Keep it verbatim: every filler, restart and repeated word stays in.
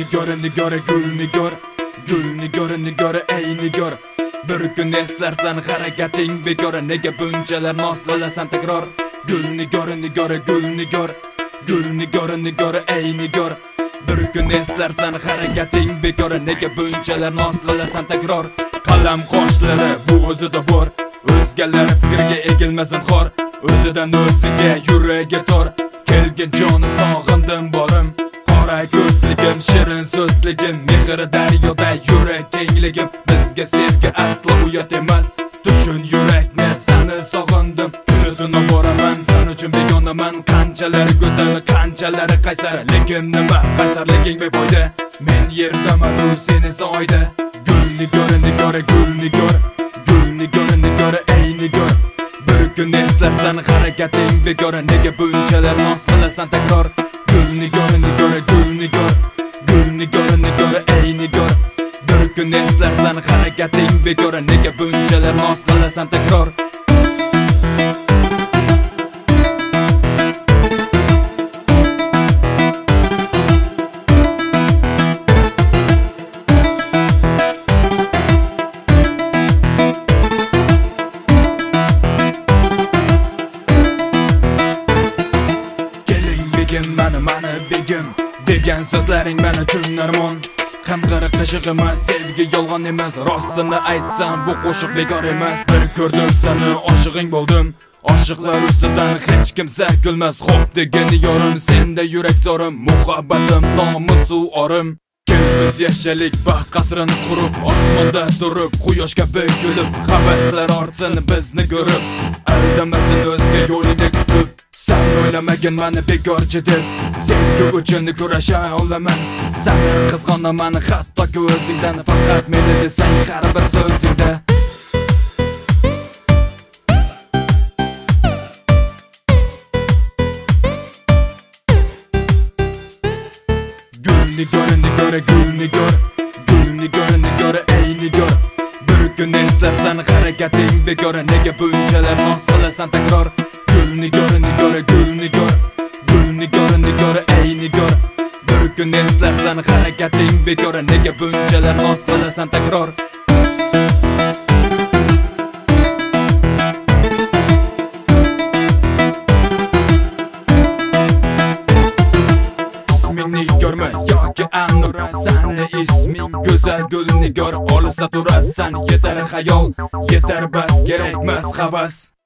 nigor nigor gul nigor gul nigor nigor ey nigor bir kun eslarsan harakating bekor nega bunchalar noz qilasan takror gul nigor nigor gul nigor gul nigor nigor ey nigor bir kun eslarsan harakating bekor nega bunchalar noz qilasan takror qalam qoshlari bu o'zida bor o'zgalar fikriga egilmasin xor o'zidan o'ziga yuragi tor kelgin jonim sog'indim borim qora ko'zligim shirin so'zligim mehr daryoda yurak kengligim bizga sevgi aslo uyat emas tushun yurakni seni sog'indim kuni tuni boraman sen uchun begonaman qanchalari go'zal qanchalari qaysar lekin nima qaysarliging befoyda men yerdaman u sen esa oyda gul nigor nigor gul nigor gul nigor nigor ey nigor bir kun eslarsan harakating bekor nega bunchalar noz qilasan takror gul nigor nigor gul nigor gul nigor nigor ey nigor bir kun eslarsan harakating bekor nega bunchalar noz qilasan takror Mani mani begim degan so'zlaring men uchun armon qanqari qishiq emas sevgi yolg'on emas rostini aytsam bu qo'shiq bekor emas bir ko'rdim seni oshig'ing bo'ldim oshiqlar ustidan hech kimsa kulmas xo'p degan yorim senda yurak zorim muhabbatim nomusu orim biz yashalik baxt qasrini qurib osmonda turib quyoshga bukilib havaslar ortsin bizni ko'rib aldamasin o'zga yo'lida kutib sen o'ylamagin mani bekorchi deb sevgi uchun kurasha olaman seni qizg'onaman hattoki o'zingdan faqat meni desang har bir so'zingda gul nigor nigor gul nigor gul nigor nigor ey nigor bir kun eslarsan harakating bekor nega bunchalar noz qilasan takror gul nigor nigor gul nigor gul nigor nigor ey nigor bir kun eslarsan harakating bekor nega bunchalar noz qilasan takror nigormi yoki anura sani isming go'zal gul nigor olisda turasan yetar xayol yetar bas kerakmas havas